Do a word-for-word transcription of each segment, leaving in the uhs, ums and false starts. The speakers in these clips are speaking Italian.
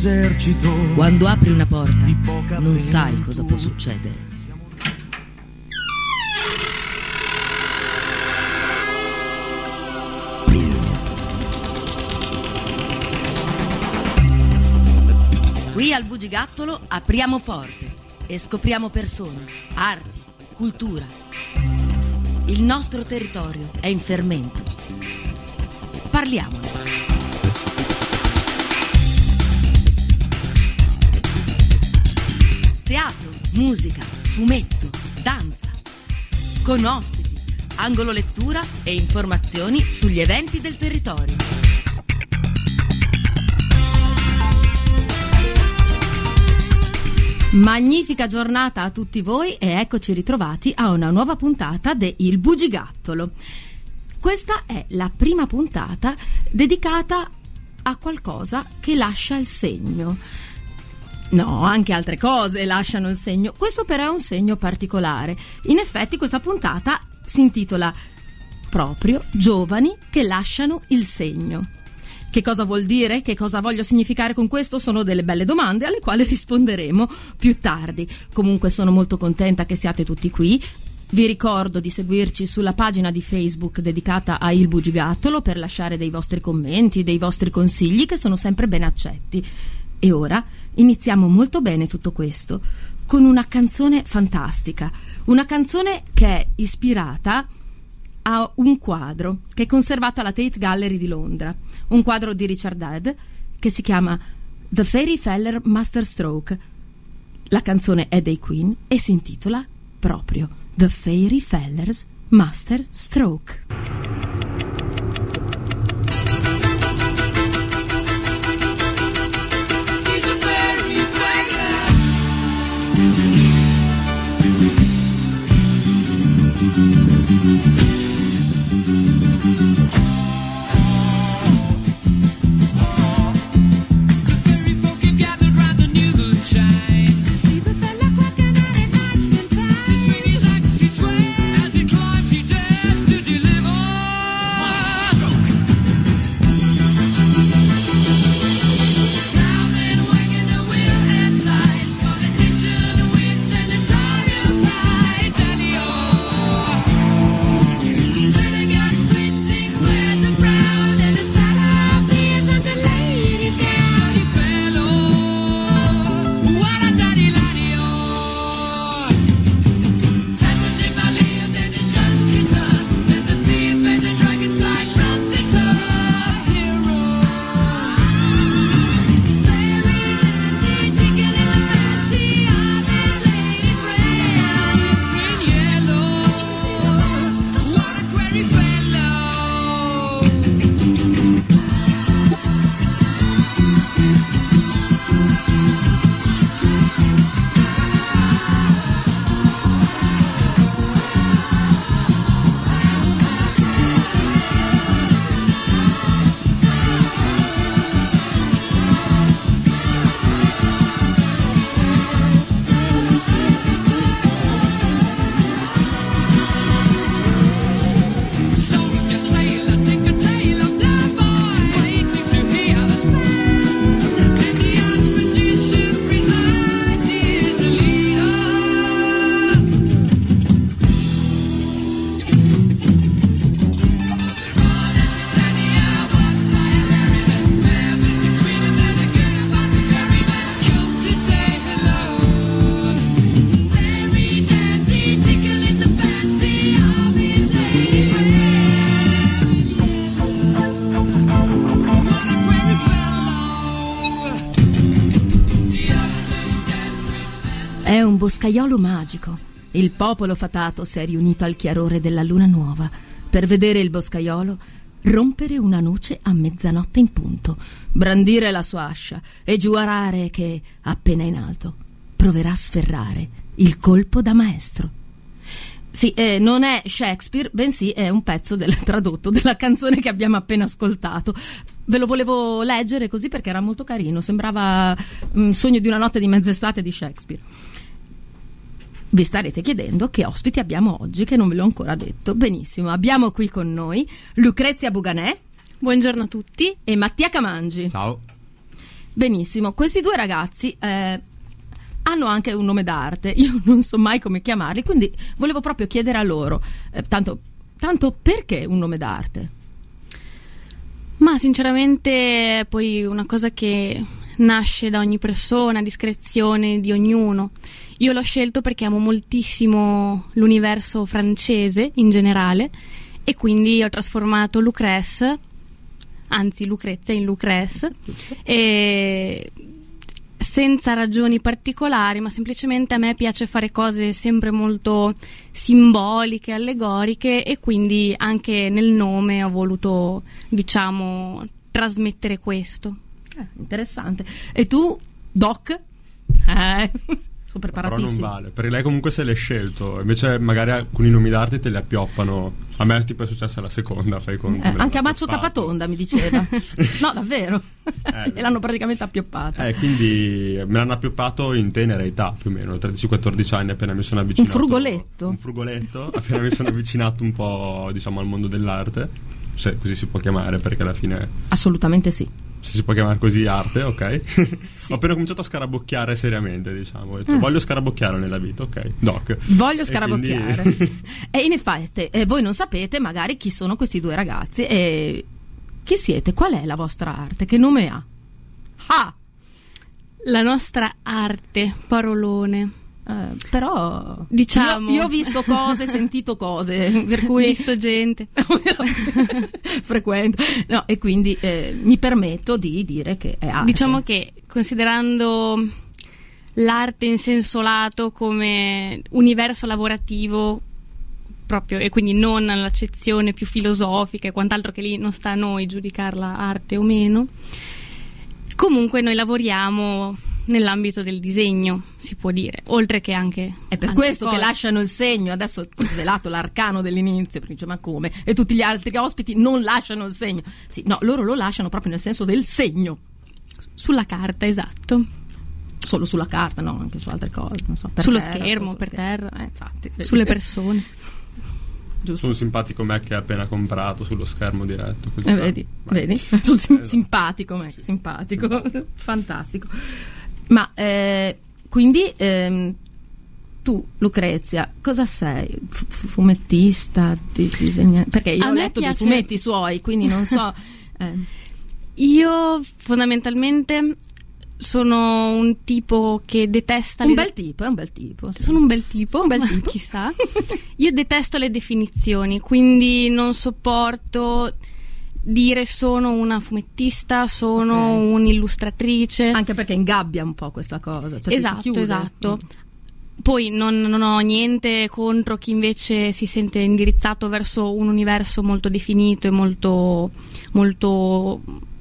esercito. Quando apri una porta, non sai cosa può succedere. Qui al Bugigattolo apriamo porte e scopriamo persone, arti, cultura. Il nostro territorio è in fermento. Parliamone. Teatro, musica, fumetto, danza. Con ospiti, angolo lettura e informazioni sugli eventi del territorio. Magnifica giornata a tutti voi e eccoci ritrovati a una nuova puntata de Il Bugigattolo. Questa è la prima puntata dedicata a qualcosa che lascia il segno. No, anche altre cose lasciano il segno. Questo però è un segno particolare. In effetti questa puntata si intitola proprio Giovani che lasciano il segno. Che cosa vuol dire? Che cosa voglio significare con questo? Sono delle belle domande alle quali risponderemo più tardi. Comunque sono molto contenta che siate tutti qui. Vi ricordo di seguirci sulla pagina di Facebook dedicata a Il Bugigattolo per lasciare dei vostri commenti, dei vostri consigli che sono sempre ben accetti. E ora iniziamo molto bene tutto questo con una canzone fantastica. Una canzone che è ispirata a un quadro che è conservato alla Tate Gallery di Londra, un quadro di Richard Hadd che si chiama The Fairy Feller Masterstroke. La canzone è dei Queen e si intitola proprio The Fairy Feller's Masterstroke. È un boscaiolo magico. Il popolo fatato si è riunito al chiarore della luna nuova per vedere il boscaiolo rompere una noce a mezzanotte in punto, brandire la sua ascia e giurare che, appena in alto, proverà a sferrare il colpo da maestro. Sì, eh, non è Shakespeare, bensì è un pezzo del tradotto della canzone che abbiamo appena ascoltato. Ve lo volevo leggere così perché era molto carino, sembrava un sogno di una notte di mezz'estate di Shakespeare. Vi starete chiedendo che ospiti abbiamo oggi, che non ve l'ho ancora detto. Benissimo, abbiamo qui con noi Lucrezia Buganè. Buongiorno a tutti. E Mattia Camangi. Ciao. Benissimo, questi due ragazzi eh, hanno anche un nome d'arte, io non so mai come chiamarli, quindi volevo proprio chiedere a loro, eh, tanto, tanto perché un nome d'arte? Ma sinceramente è poi una cosa che nasce da ogni persona, a discrezione di ognuno. Io l'ho scelto perché amo moltissimo l'universo francese in generale e quindi ho trasformato Lucrèce, anzi Lucrezia in Lucrèce, e senza ragioni particolari, ma semplicemente a me piace fare cose sempre molto simboliche, allegoriche, e quindi anche nel nome ho voluto, diciamo, trasmettere questo. Eh, interessante. E tu, Doc? Eh, sono preparatissimo. Però non vale, perché lei comunque se l'è scelto, invece magari alcuni nomi d'arte te li appioppano. A me tipo è successa la seconda, fai conto. Eh, anche a Maccio Capatonda mi diceva. No, davvero. Eh, e l'hanno praticamente appioppata. Eh, quindi me l'hanno appioppato in tenera età, più o meno, tredici quattordici anni, appena mi sono avvicinato. Un frugoletto. Un frugoletto, appena mi sono avvicinato un po', diciamo, al mondo dell'arte, se così si può chiamare, perché alla fine... Assolutamente sì. Se si può chiamare così, arte, ok. Sì. Ho appena cominciato a scarabocchiare seriamente, diciamo. Ho detto, Ah. voglio scarabocchiare nella vita, ok. Doc. Voglio E scarabocchiare. quindi- E in effetti eh, voi non sapete magari chi sono questi due ragazzi e chi siete, qual è la vostra arte, che nome ha? Ah! La nostra arte, parolone. Eh, però Diciamo. io, io ho visto cose, sentito cose, per cui Visto gente. frequento, no, e quindi eh, mi permetto di dire che è arte. Diciamo che considerando l'arte in senso lato come universo lavorativo proprio, e quindi non l'accezione più filosofica e quant'altro, che lì non sta a noi giudicarla arte o meno, comunque noi lavoriamo nell'ambito del disegno, si può dire, oltre che anche È per altre questo che cose. lasciano il segno. Adesso ho svelato l'arcano dell'inizio, perché dice, ma come? E tutti gli altri ospiti non lasciano il segno. Sì, no, loro lo lasciano proprio nel senso del segno. Sulla carta, esatto. Solo sulla carta, no, anche su altre cose, non so, per Sullo terra, schermo, sullo per schermo. terra. Eh, infatti. Sulle persone. Giusto. Sono simpatico me che ha appena comprato sullo schermo diretto. Così Eh, va. vedi, Vai. vedi? Sul sim- Esatto. simpatico, me, Sì, simpatico. simpatico. Fantastico. Ma eh, quindi ehm, tu, Lucrezia, cosa sei? F- fumettista, di, disegna- perché io A ho me letto dei piace- fumetti suoi, quindi non so. eh. Io fondamentalmente sono un tipo che detesta Un le bel tipo, è un bel tipo. sì. Sono un bel tipo, Un bel ma tipo. chissà. Io detesto le definizioni, quindi non sopporto dire sono una fumettista, sono Ok. un'illustratrice. Anche perché ingabbia un po' questa cosa. Cioè ti- ti Esatto, chiude. esatto. Mm. Poi non, non ho niente contro chi invece si sente indirizzato verso un universo molto definito e molto, molto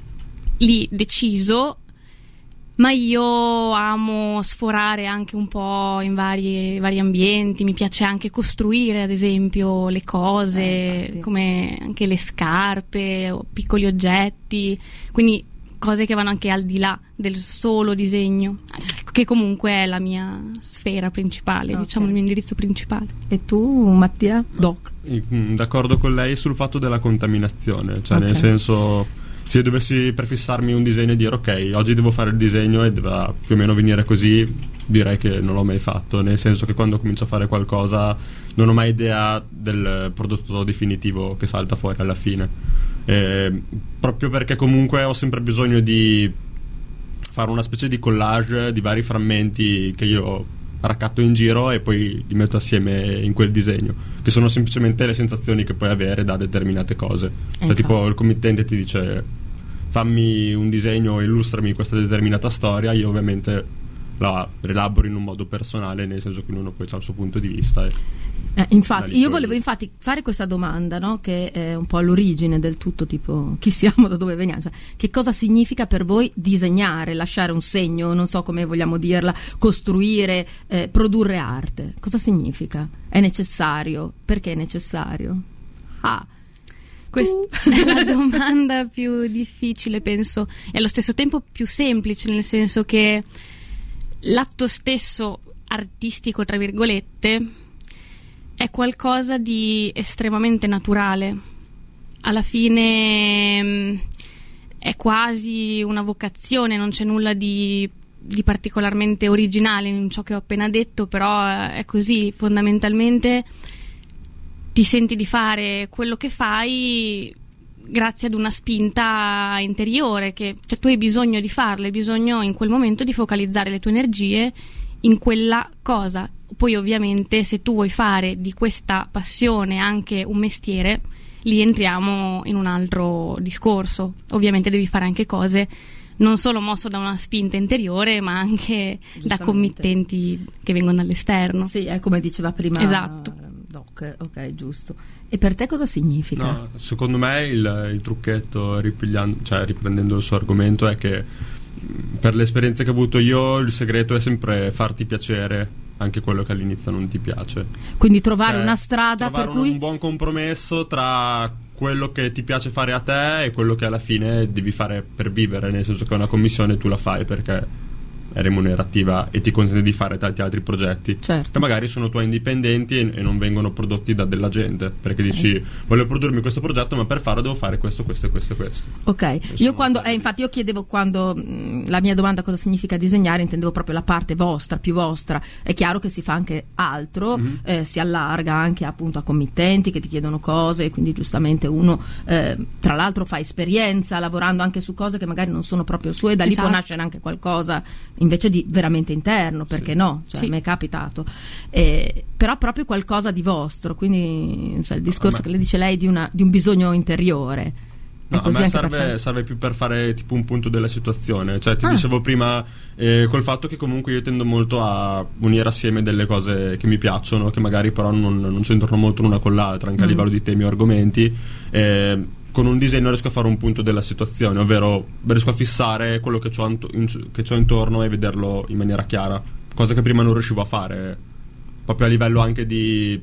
lì deciso, ma io amo sforare anche un po' in vari, vari ambienti. Mi piace anche costruire, ad esempio, le cose, Eh, infatti. come anche le scarpe o piccoli oggetti, quindi cose che vanno anche al di là del solo disegno, che comunque è la mia sfera principale, Ok. diciamo il mio indirizzo principale. E tu, Mattia? Doc. Mm, D'accordo con lei sul fatto della contaminazione, cioè Ok. nel senso, se io dovessi prefissarmi un disegno e dire ok, oggi devo fare il disegno e deve più o meno venire così, direi che non l'ho mai fatto, nel senso che quando comincio a fare qualcosa non ho mai idea del prodotto definitivo che salta fuori alla fine. Eh, proprio perché comunque ho sempre bisogno di fare una specie di collage di vari frammenti che io raccatto in giro e poi li metto assieme in quel disegno, che sono semplicemente le sensazioni che puoi avere da determinate cose. Cioè, infatti. tipo il committente ti dice fammi un disegno, illustrami questa determinata storia, io ovviamente la rielaboro in un modo personale, nel senso che ognuno poi ha il suo punto di vista e Eh, infatti, Dai, io poi- volevo infatti fare questa domanda, no? Che è un po' all'origine del tutto, tipo chi siamo, da dove veniamo, cioè, che cosa significa per voi disegnare, lasciare un segno, non so come vogliamo dirla, costruire, eh, produrre arte, cosa significa? È necessario? Perché è necessario? Ah, Questa è la domanda più difficile, penso, e allo stesso tempo più semplice, nel senso che l'atto stesso artistico, tra virgolette, è qualcosa di estremamente naturale. Alla fine mh, è quasi una vocazione, non c'è nulla di, di particolarmente originale in ciò che ho appena detto, però è così, fondamentalmente ti senti di fare quello che fai grazie ad una spinta interiore, che cioè, tu hai bisogno di farlo, hai bisogno in quel momento di focalizzare le tue energie in quella cosa. Poi ovviamente se tu vuoi fare di questa passione anche un mestiere, lì entriamo in un altro discorso. Ovviamente devi fare anche cose non solo mosso da una spinta interiore, ma anche da committenti che vengono dall'esterno. Sì, è come diceva prima. Esatto. Doc, ok, giusto. E per te cosa significa? No, secondo me il, il trucchetto, cioè riprendendo il suo argomento, è che per le esperienze che ho avuto io il segreto è sempre farti piacere anche quello che all'inizio non ti piace. Quindi trovare cioè, una strada trovare per cui un buon compromesso tra quello che ti piace fare a te e quello che alla fine devi fare per vivere, nel senso che una commissione tu la fai perché è remunerativa e ti consente di fare tanti altri progetti, certo, che magari sono tuoi indipendenti e, e non vengono prodotti da della gente, perché certo. dici voglio produrmi questo progetto, ma per farlo devo fare questo, questo e questo e questo. Ok, io quando eh, infatti io chiedevo quando mh, la mia domanda cosa significa disegnare, intendevo proprio la parte vostra, più vostra. È chiaro che si fa anche altro, mm-hmm. eh, si allarga anche appunto a committenti che ti chiedono cose, e quindi giustamente uno eh, tra l'altro fa esperienza lavorando anche su cose che magari non sono proprio sue, e da lì esatto. può nascere anche qualcosa invece di veramente interno, perché sì. no? Cioè, sì. mi è capitato, eh, però proprio qualcosa di vostro, quindi cioè, il discorso no, che le dice lei di, una, di un bisogno interiore. No, a me serve, serve più per fare tipo un punto della situazione, cioè ti ah. dicevo prima eh, col fatto che comunque io tendo molto a unire assieme delle cose che mi piacciono, che magari però non, non c'entrano molto l'una con l'altra, anche mm. a livello di temi o argomenti. eh, Con un disegno riesco a fare un punto della situazione, ovvero riesco a fissare quello che c'ho, in, che c'ho intorno e vederlo in maniera chiara, cosa che prima non riuscivo a fare, proprio a livello anche di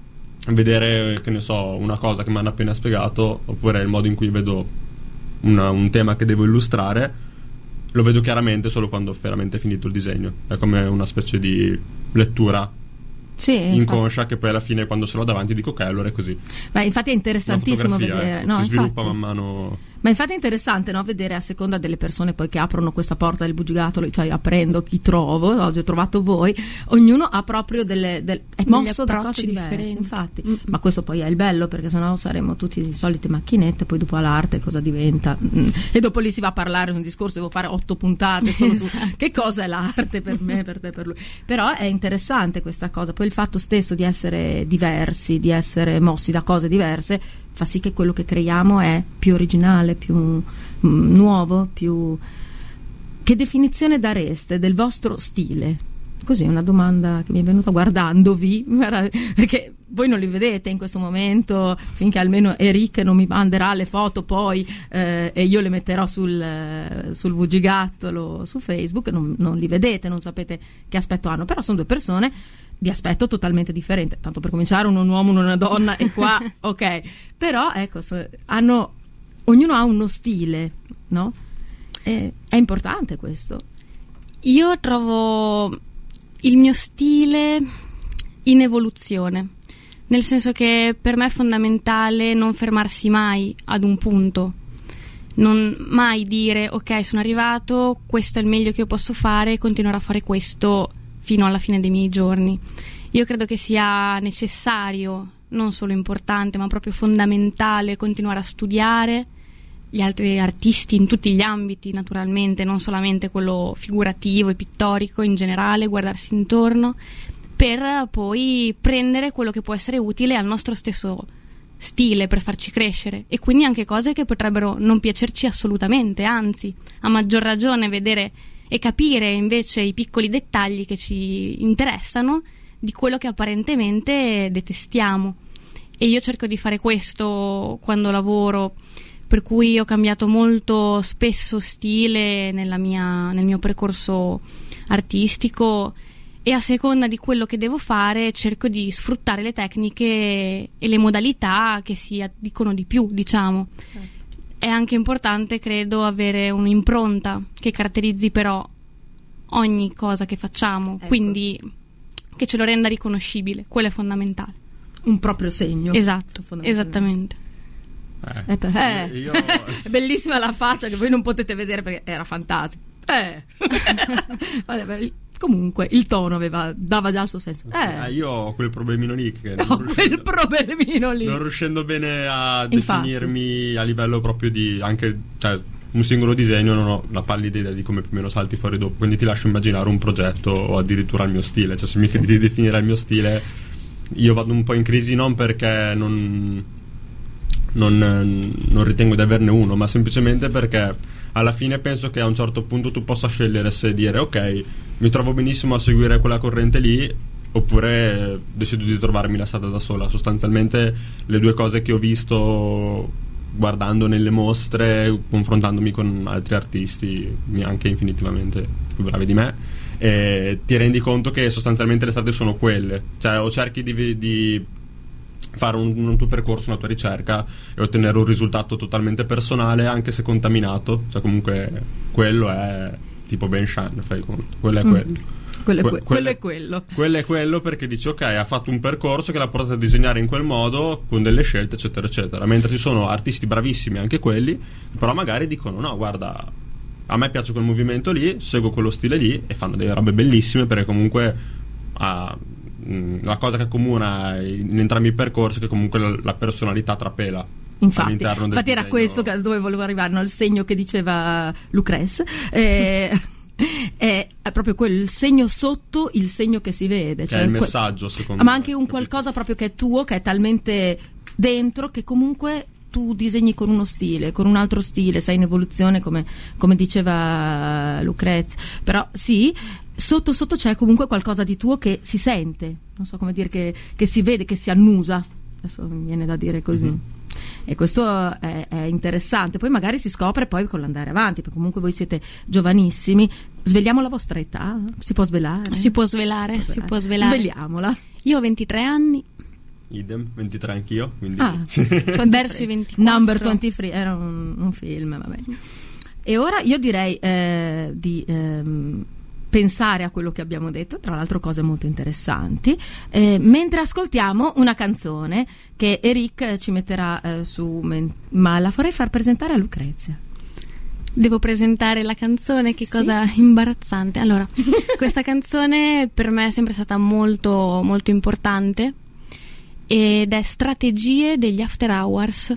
vedere, che ne so, una cosa che mi hanno appena spiegato, oppure il modo in cui vedo una, un tema che devo illustrare, lo vedo chiaramente solo quando ho veramente finito il disegno. È come una specie di lettura sì, inconscia, infatti. Che poi alla fine quando ce l'ho davanti dico ok, allora è così. Ma infatti è interessantissimo vedere, eh, no, si sviluppa infatti. man mano. Ma infatti è interessante, no, vedere a seconda delle persone poi che aprono questa porta del bugigattolo, cioè aprendo chi trovo, oggi ho trovato voi, ognuno ha proprio delle, del, è mosso da cose diverse, differenti. Infatti. Mm-hmm. Ma questo poi è il bello, perché sennò saremo tutti di solite macchinette, poi dopo l'arte cosa diventa? Mm. E dopo lì si va a parlare su un discorso, devo fare otto puntate solo esatto. su che cosa è l'arte per me, per te, per lui. Però è interessante questa cosa, poi il fatto stesso di essere diversi, di essere mossi da cose diverse, fa sì che quello che creiamo è più originale, più mm, nuovo, più... Che definizione dareste del vostro stile? Così è una domanda che mi è venuta guardandovi, perché voi non li vedete in questo momento, finché almeno Eric non mi manderà le foto poi eh, e io le metterò sul, sul bugigattolo su Facebook, non, non li vedete, non sapete che aspetto hanno, però sono due persone di aspetto totalmente differente, tanto per cominciare uno un uomo, uno una donna e qua ok, però ecco so, hanno, ognuno ha uno stile, no? E, è importante questo. Io trovo il mio stile in evoluzione, nel senso che per me è fondamentale non fermarsi mai ad un punto, non mai dire ok, sono arrivato, questo è il meglio che io posso fare, continuerò a fare questo fino alla fine dei miei giorni. Io credo che sia necessario, non solo importante, ma proprio fondamentale continuare a studiare gli altri artisti in tutti gli ambiti, naturalmente, non solamente quello figurativo e pittorico, in generale, guardarsi intorno, per poi prendere quello che può essere utile al nostro stesso stile per farci crescere, e quindi anche cose che potrebbero non piacerci assolutamente, anzi, a maggior ragione vedere e capire invece i piccoli dettagli che ci interessano di quello che apparentemente detestiamo. E io cerco di fare questo quando lavoro, per cui ho cambiato molto spesso stile nella mia, nel mio percorso artistico, e a seconda di quello che devo fare cerco di sfruttare le tecniche e le modalità che si dicono di più, diciamo. Certo. È anche importante, credo, avere un'impronta che caratterizzi però ogni cosa che facciamo, ecco. Quindi che ce lo renda riconoscibile, quello è fondamentale. Un proprio segno. Esatto, esattamente. Eh, eh, per, eh. Io... Bellissima la faccia che voi non potete vedere perché era fantastica. Eh. Vabbè, comunque il tono aveva, dava già il suo senso. Eh. Eh, io ho quel problemino lì che ho non quel problemino lì. Non riuscendo bene a Infatti. definirmi a livello proprio di anche, cioè, un singolo disegno, non ho la pallida idea di come più o meno salti fuori dopo, quindi ti lascio immaginare un progetto o addirittura il mio stile. Cioè, se mi chiedi di definire il mio stile, io vado un po' in crisi non perché non non, non ritengo di averne uno, ma semplicemente perché alla fine penso che a un certo punto tu possa scegliere se dire ok, mi trovo benissimo a seguire quella corrente lì, oppure decido di trovarmi la strada da sola. Sostanzialmente le due cose che ho visto guardando nelle mostre, confrontandomi con altri artisti anche infinitivamente più bravi di me, e ti rendi conto che sostanzialmente le strade sono quelle, cioè o cerchi di, di fare un, un tuo percorso, una tua ricerca e ottenere un risultato totalmente personale, anche se contaminato, cioè comunque quello è tipo Ben Shine, fai conto, quello è mm. quello. Quello è, que- Que- quello è quello. Quello è quello perché dici ok, ha fatto un percorso che l'ha portato a disegnare in quel modo, con delle scelte eccetera eccetera, mentre ci sono artisti bravissimi anche quelli, però magari dicono no guarda, a me piace quel movimento lì, seguo quello stile lì, e fanno delle robe bellissime perché comunque ha, mh, la cosa che accomuna in entrambi i percorsi è che comunque la, la personalità trapela. Infatti, all'interno del infatti era disegno. questo che, dove volevo arrivare, no? Il segno che diceva Lucrece, eh, è, è proprio quel il segno sotto il segno che si vede, Che cioè è il que- messaggio secondo ma me, anche un capito? qualcosa proprio che è tuo, che è talmente dentro che comunque tu disegni con uno stile, con un altro stile, sei in evoluzione come, come diceva Lucrece, però sì, sotto sotto c'è comunque qualcosa di tuo che si sente, non so come dire, che, che si vede, che si annusa, adesso mi viene da dire così. Mm-hmm. E questo è, è interessante, poi magari si scopre poi con l'andare avanti, perché comunque voi siete giovanissimi. Sveliamo la vostra età? Si può svelare? Si può svelare, si può svelare. Sveliamola. Io ho ventitré anni. Idem, ventitré anch'io, quindi Ah, verso i ventiquattro. Number ventitré era un, un film, vabbè. E ora io direi eh, di ehm, pensare a quello che abbiamo detto, tra l'altro cose molto interessanti, eh, mentre ascoltiamo una canzone che Eric ci metterà eh, su, ma la farei far presentare a Lucrezia. Devo presentare la canzone, che Sì. cosa imbarazzante. Allora, questa canzone per me è sempre stata molto molto importante ed è Strategie degli After Hours.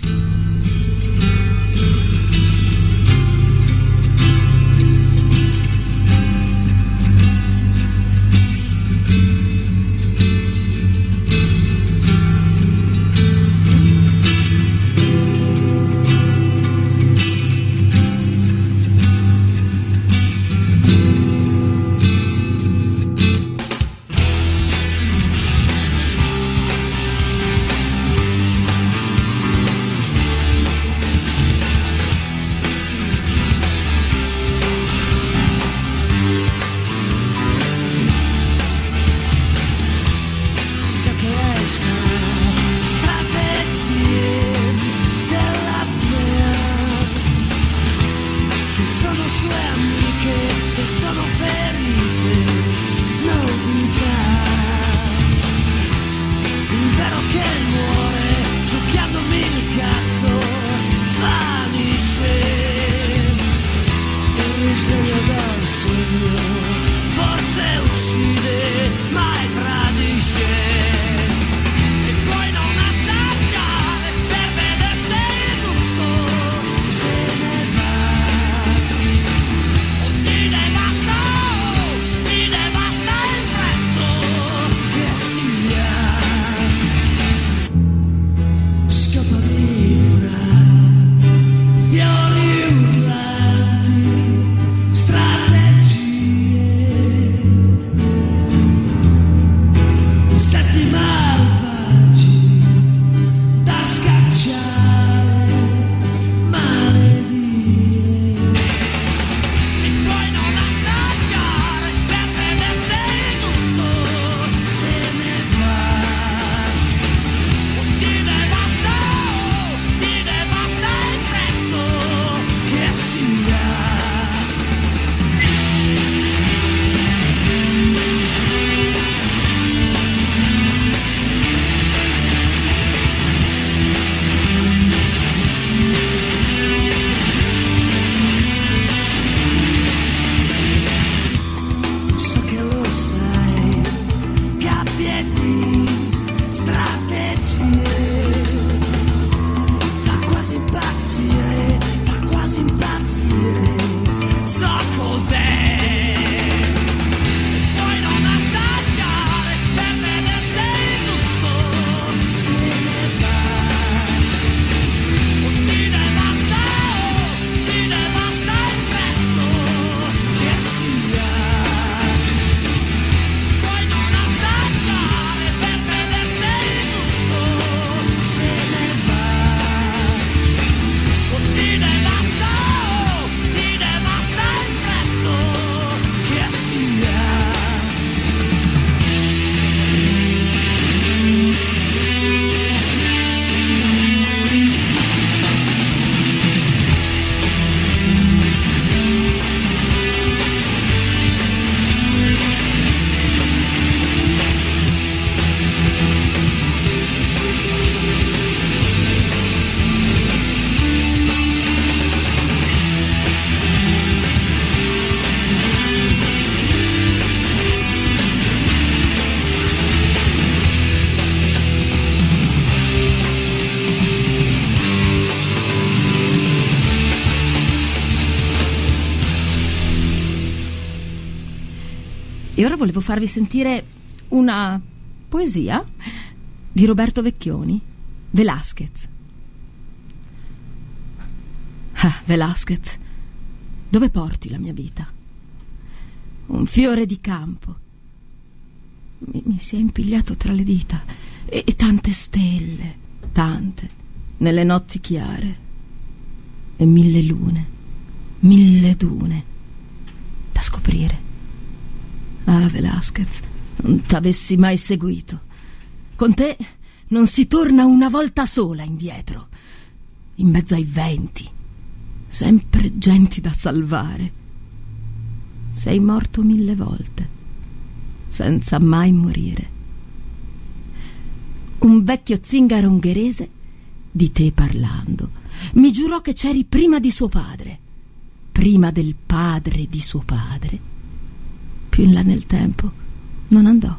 Strategie E ora volevo farvi sentire una poesia di Roberto Vecchioni, Velázquez. Ah, Velázquez, dove porti la mia vita? Un fiore di campo mi, mi si è impigliato tra le dita, e, e tante stelle, tante, nelle notti chiare, e mille lune, mille dune da scoprire. Ah, Velázquez, non t'avessi mai seguito. Con te non si torna una volta sola indietro, in mezzo ai venti, sempre genti da salvare. Sei morto mille volte, senza mai morire. Un vecchio zingaro ungherese, di te parlando, mi giurò che c'eri prima di suo padre, prima del padre di suo padre. Più in là nel tempo non andò.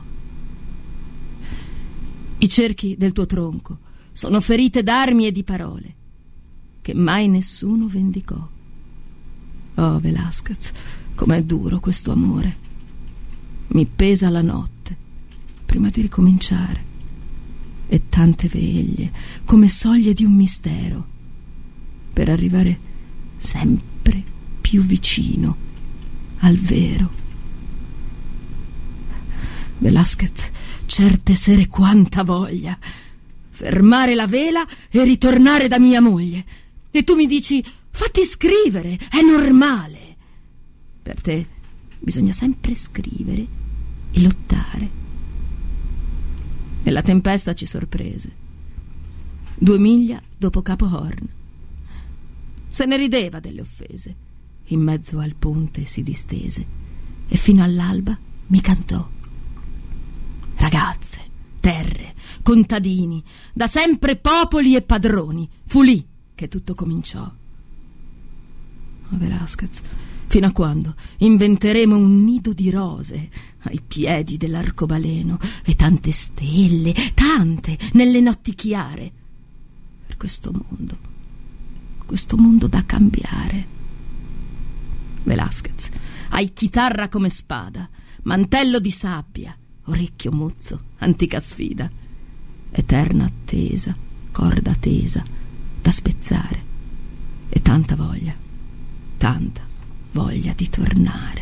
I cerchi del tuo tronco sono ferite d'armi e di parole che mai nessuno vendicò. Oh, Velázquez, com'è duro questo amore. Mi pesa la notte prima di ricominciare, e tante veglie come soglie di un mistero, per arrivare sempre più vicino al vero. Velázquez, certe sere quanta voglia fermare la vela e ritornare da mia moglie, e tu mi dici: fatti scrivere, è normale. Per te bisogna sempre scrivere e lottare. E la tempesta ci sorprese due miglia dopo Capo Horn. Se ne rideva delle offese, in mezzo al ponte si distese, e fino all'alba mi cantò. Ragazze, terre, contadini, da sempre popoli e padroni, fu lì che tutto cominciò. Oh, Velázquez, fino a quando inventeremo un nido di rose ai piedi dell'arcobaleno, e tante stelle, tante, nelle notti chiare, per questo mondo, questo mondo da cambiare. Velázquez, hai chitarra come spada, mantello di sabbia, orecchio muzzo, antica sfida, eterna attesa, corda tesa da spezzare, e tanta voglia, tanta voglia di tornare.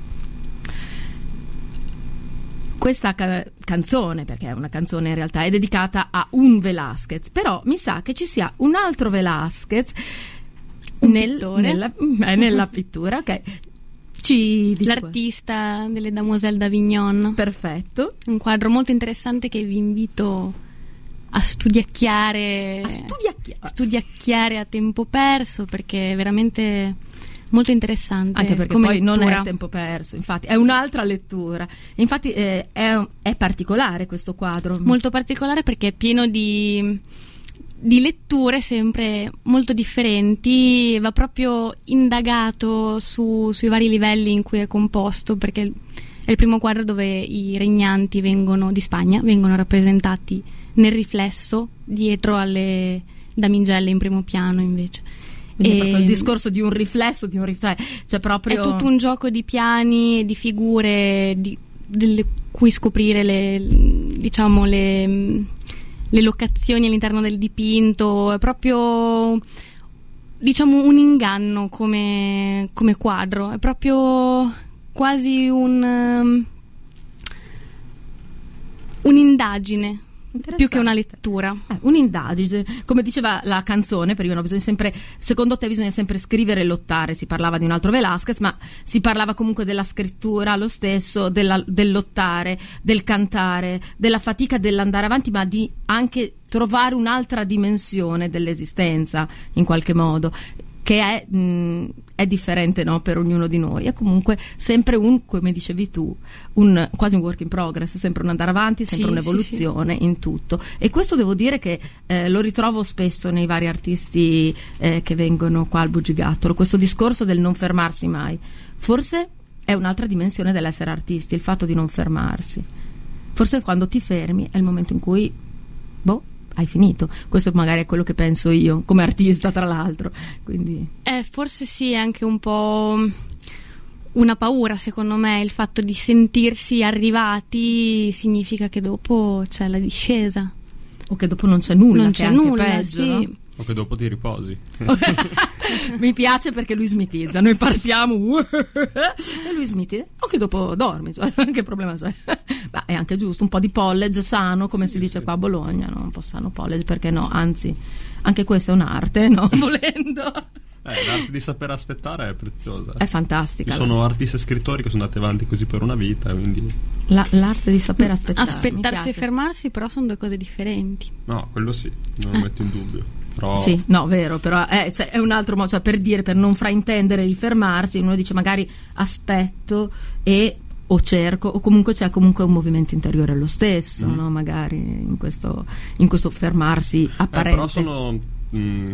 Questa ca- canzone, perché è una canzone in realtà, è dedicata a un Velázquez, però mi sa che ci sia un altro Velázquez nel, nella, eh, nella pittura, ok. Ci dici l'artista qua. Delle Damoiselles d'Avignon. Perfetto. Un quadro molto interessante che vi invito a studiacchiare a studiacchiare. studiacchiare a tempo perso, perché è veramente molto interessante. Anche perché come poi lettura. Non è a tempo perso, infatti è un'altra lettura. Infatti eh, è, è particolare questo quadro. Molto particolare perché è pieno di di letture sempre molto differenti, va proprio indagato su, sui vari livelli in cui è composto, perché è il primo quadro dove i regnanti vengono, di Spagna vengono rappresentati nel riflesso dietro alle damigelle in primo piano invece. Quindi e proprio il discorso di un riflesso, di un rif- cioè, cioè proprio... è tutto un gioco di piani, di figure, di, delle cui scoprire le, diciamo le le locazioni all'interno del dipinto. È proprio, diciamo, un inganno come, come quadro, è proprio quasi un um, un'indagine più che una lettura. Eh, un'indagine, come diceva la canzone prima, bisogna sempre, secondo te bisogna sempre scrivere e lottare. Si parlava di un altro Velázquez, ma si parlava comunque della scrittura lo stesso, della, del lottare, del cantare, della fatica dell'andare avanti, ma di anche trovare un'altra dimensione dell'esistenza in qualche modo, che è, mh, è differente, no, per ognuno di noi. È comunque sempre un, come dicevi tu, un, quasi un work in progress, sempre un andare avanti, sempre sì, un'evoluzione, sì, sì. in tutto. E questo devo dire che eh, lo ritrovo spesso nei vari artisti eh, che vengono qua al Bugigattolo, questo discorso del non fermarsi mai. Forse è un'altra dimensione dell'essere artisti, il fatto di non fermarsi. Forse quando ti fermi è il momento in cui, boh, hai finito. Questo magari è quello che penso io come artista, tra l'altro. Quindi eh, forse sì, è anche un po' una paura, secondo me, il fatto di sentirsi arrivati significa che dopo c'è la discesa. O che dopo non c'è nulla, non che c'è è anche nulla, peggio, sì. no? O che dopo ti riposi. Mi piace perché lui smitizza, noi partiamo e lui smitizza, o che dopo dormi, cioè, che problema c'è? Beh, è anche giusto, un po' di college sano, come sì, si dice sì. qua a Bologna, no? Un po' sano college, perché no, anzi, anche questa è un'arte, no? Volendo. Eh, l'arte di saper aspettare è preziosa. È fantastica. Ci sono artisti e scrittori che sono andati avanti così per una vita, quindi La, l'arte di saper aspettare. Aspettarsi e fermarsi però sono due cose differenti. No, quello sì, non lo eh. metto in dubbio. Però... Sì, no, vero, però è, cioè, è un altro modo, cioè, per dire, per non fraintendere il fermarsi, uno dice magari aspetto e o cerco, o comunque c'è comunque un movimento interiore lo stesso, mm. no? Magari in questo, in questo fermarsi apparente. Eh, però sono... Mh,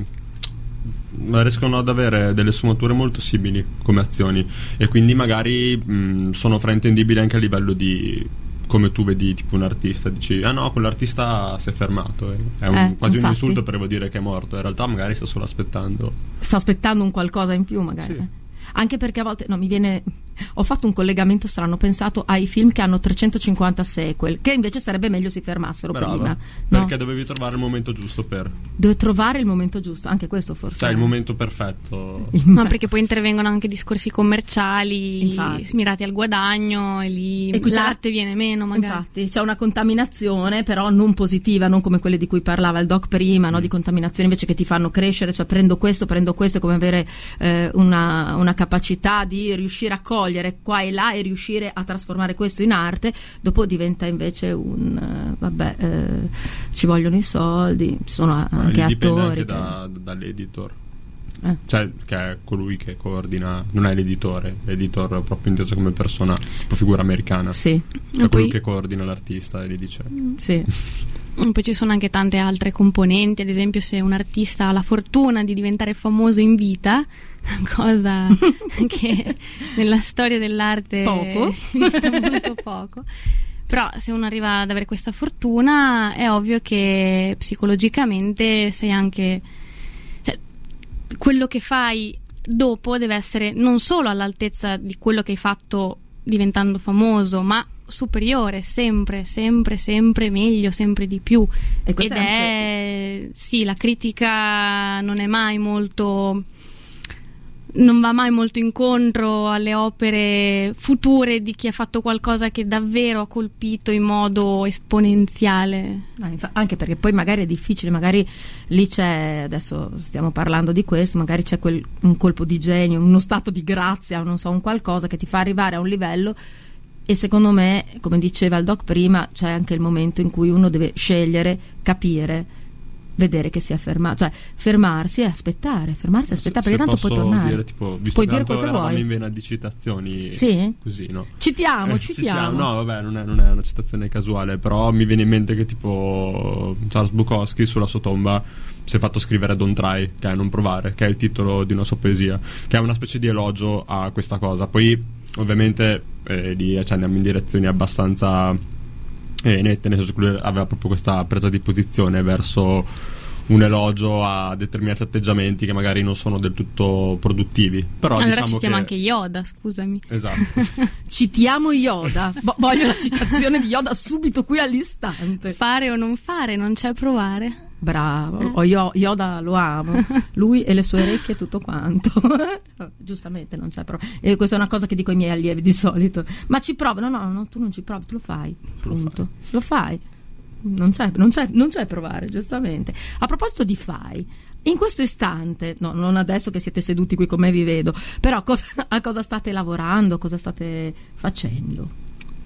riescono ad avere delle sfumature molto simili come azioni, e quindi magari mh, sono fraintendibili anche a livello di come tu vedi tipo un artista, dici ah no, quell'artista si è fermato, è un, eh, quasi infatti. un insulto per vuol dire che è morto, in realtà magari sta solo aspettando sta aspettando un qualcosa in più magari, sì. Anche perché a volte no, mi viene ho fatto un collegamento strano, ho pensato ai film che hanno trecentocinquanta sequel, che invece sarebbe meglio si fermassero Brava, prima, perché no? dovevi trovare il momento giusto per Deve trovare il momento giusto, anche questo forse sai, è il momento perfetto. Ma perché poi intervengono anche discorsi commerciali, infatti, mirati al guadagno, e lì e qui l'arte viene meno magari. Infatti c'è una contaminazione però non positiva, non come quelle di cui parlava il doc prima, no? Di contaminazione invece che ti fanno crescere, cioè prendo questo, prendo questo, come avere eh, una, una capacità di riuscire a cogliere qua e là e riuscire a trasformare questo in arte, dopo diventa invece un uh, vabbè, eh, ci vogliono i soldi, ci sono Ma anche dipende attori anche che... da, dall'editor, eh. cioè che è colui che coordina, non è l'editore, l'editor proprio inteso come persona, tipo figura americana, sì. è E colui poi... che coordina l'artista e gli dice sì. Poi ci sono anche tante altre componenti, ad esempio se un artista ha la fortuna di diventare famoso in vita, cosa che nella storia dell'arte poco. si è vista molto poco, però se uno arriva ad avere questa fortuna è ovvio che psicologicamente sei anche, cioè, quello che fai dopo deve essere non solo all'altezza di quello che hai fatto diventando famoso, ma superiore, sempre, sempre, sempre meglio, sempre di più. E ed è, anche... sì, la critica non è mai molto, non va mai molto incontro alle opere future di chi ha fatto qualcosa che davvero ha colpito in modo esponenziale. No, infa- anche perché poi magari è difficile, magari lì c'è, adesso stiamo parlando di questo, magari c'è quel, un colpo di genio, uno stato di grazia, non so, un qualcosa che ti fa arrivare a un livello. E secondo me, come diceva il doc prima, c'è anche il momento in cui uno deve scegliere, capire, vedere che si è fermato, cioè fermarsi e aspettare, fermarsi e aspettare, se, perché se tanto puoi tornare. Dire, tipo, visto puoi che dire tanto quel che eravamo vuoi. in vena di citazioni, sì? Così, no? Citiamo, eh, citiamo. citiamo. No, vabbè, non è, non è una citazione casuale, però mi viene in mente che tipo Charles Bukowski sulla sua tomba si è fatto scrivere Don't Try, che è non provare, che è il titolo di una sua poesia, che è una specie di elogio a questa cosa. Poi ovviamente eh, lì cioè, andiamo in direzioni abbastanza eh, nette, nel senso che lui aveva proprio questa presa di posizione verso un elogio a determinati atteggiamenti che magari non sono del tutto produttivi. Però allora diciamo citiamo che... anche Yoda, scusami. Esatto. Citiamo Yoda. Bo- voglio la citazione di Yoda subito qui all'istante. Fare o non fare, non c'è provare. Bravo, oh, io, Yoda lo amo, lui e le sue orecchie e tutto quanto. Giustamente non c'è prova. E questa è una cosa che dico ai miei allievi di solito. Ma ci provi? No, no, no, tu non ci provi, tu lo fai. Tu punto. Lo fai. Lo fai. Non c'è, non c'è, non c'è provare, giustamente. A proposito di fai, in questo istante, no, non adesso che siete seduti qui con me vi vedo, però cosa, a cosa state lavorando, cosa state facendo?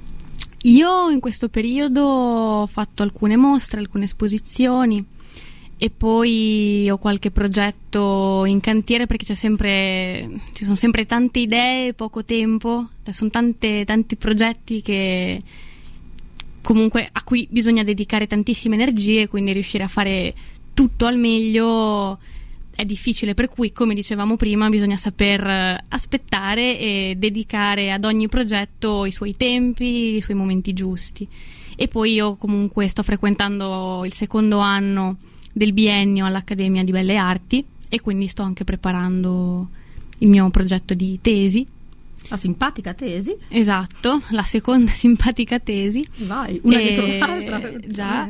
Io in questo periodo ho fatto alcune mostre, alcune esposizioni e poi ho qualche progetto in cantiere perché c'è sempre, ci sono sempre tante idee e poco tempo, ci sono tante, tanti progetti che comunque a cui bisogna dedicare tantissime energie, quindi riuscire a fare tutto al meglio è difficile, per cui come dicevamo prima bisogna saper aspettare e dedicare ad ogni progetto i suoi tempi, i suoi momenti giusti. E poi io comunque sto frequentando il secondo anno del biennio all'Accademia di Belle Arti e quindi sto anche preparando il mio progetto di tesi La simpatica tesi. Esatto, la seconda simpatica tesi. Vai, una e... dietro l'altra. Già.